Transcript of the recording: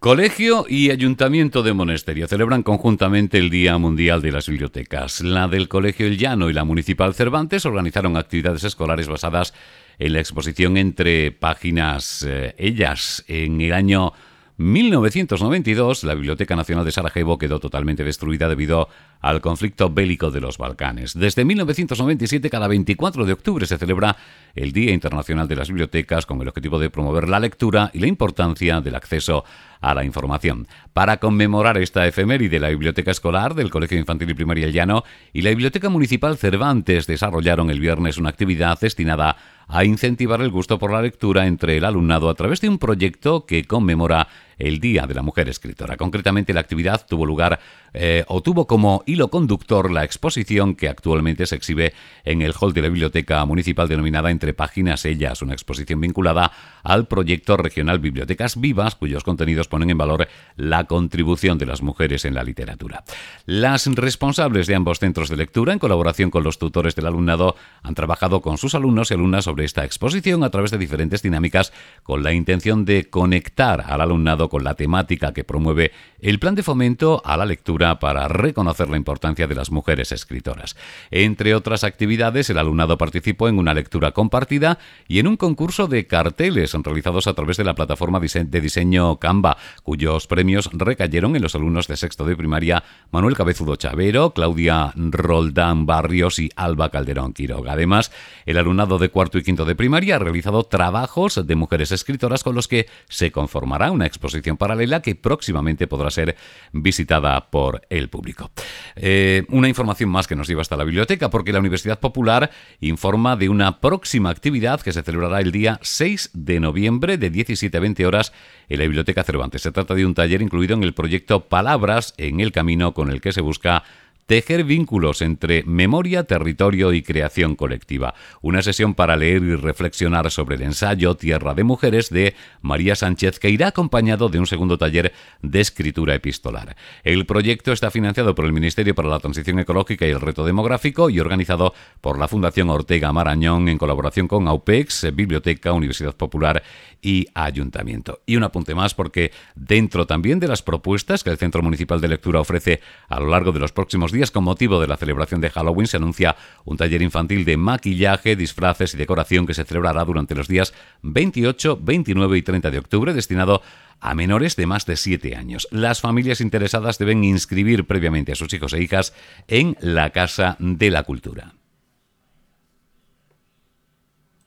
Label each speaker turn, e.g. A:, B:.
A: Colegio y Ayuntamiento de Monesterio celebran conjuntamente el Día Mundial de las Bibliotecas. La del Colegio El Llano y la Municipal Cervantes organizaron actividades escolares basadas en la exposición Entre Páginas Ellas. En el año 1992, la Biblioteca Nacional de Sarajevo quedó totalmente destruida debido al conflicto bélico de los Balcanes. Desde 1997, cada 24 de octubre se celebra el Día Internacional de las Bibliotecas con el objetivo de promover la lectura y la importancia del acceso a la información. Para conmemorar esta efeméride, la Biblioteca Escolar del Colegio Infantil y Primaria El Llano y la Biblioteca Municipal Cervantes desarrollaron el viernes una actividad destinada a incentivar el gusto por la lectura entre el alumnado a través de un proyecto que conmemora el Día de la Mujer Escritora. Concretamente, la actividad tuvo como hilo conductor la exposición que actualmente se exhibe en el hall de la Biblioteca Municipal denominada Entre Páginas Ellas, una exposición vinculada al proyecto regional Bibliotecas Vivas, cuyos contenidos ponen en valor la contribución de las mujeres en la literatura. Las responsables de ambos centros de lectura, en colaboración con los tutores del alumnado, han trabajado con sus alumnos y alumnas sobre esta exposición a través de diferentes dinámicas con la intención de conectar al alumnado con la temática que promueve el Plan de Fomento a la Lectura para reconocer la importancia de las mujeres escritoras. Entre otras actividades, el alumnado participó en una lectura compartida y en un concurso de carteles realizados a través de la plataforma de diseño Canva, cuyos premios recayeron en los alumnos de sexto de primaria Manuel Cabezudo Chavero, Claudia Roldán Barrios y Alba Calderón Quiroga. Además, el alumnado de cuarto y quinto de primaria ha realizado trabajos de mujeres escritoras con los que se conformará una exposición paralela que próximamente podrá ser visitada por el público. Una información más que nos lleva hasta la biblioteca, porque la Universidad Popular informa de una próxima actividad que se celebrará el día 6 de noviembre de 17 a 20 horas en la Biblioteca Cervantes. Se trata de un taller incluido en el proyecto Palabras en el Camino, con el que se busca tejer vínculos entre memoria, territorio y creación colectiva. Una sesión para leer y reflexionar sobre el ensayo Tierra de Mujeres de María Sánchez, que irá acompañado de un segundo taller de escritura epistolar. El proyecto está financiado por el Ministerio para la Transición Ecológica y el Reto Demográfico y organizado por la Fundación Ortega Marañón en colaboración con AUPEX, Biblioteca, Universidad Popular y Ayuntamiento. Y un apunte más, porque dentro también de las propuestas que el Centro Municipal de Lectura ofrece a lo largo de los próximos días con motivo de la celebración de Halloween, se anuncia un taller infantil de maquillaje, disfraces y decoración que se celebrará durante los días 28, 29 y 30 de octubre, destinado a menores de más de 7 años. Las familias interesadas deben inscribir previamente a sus hijos e hijas en la Casa de la Cultura.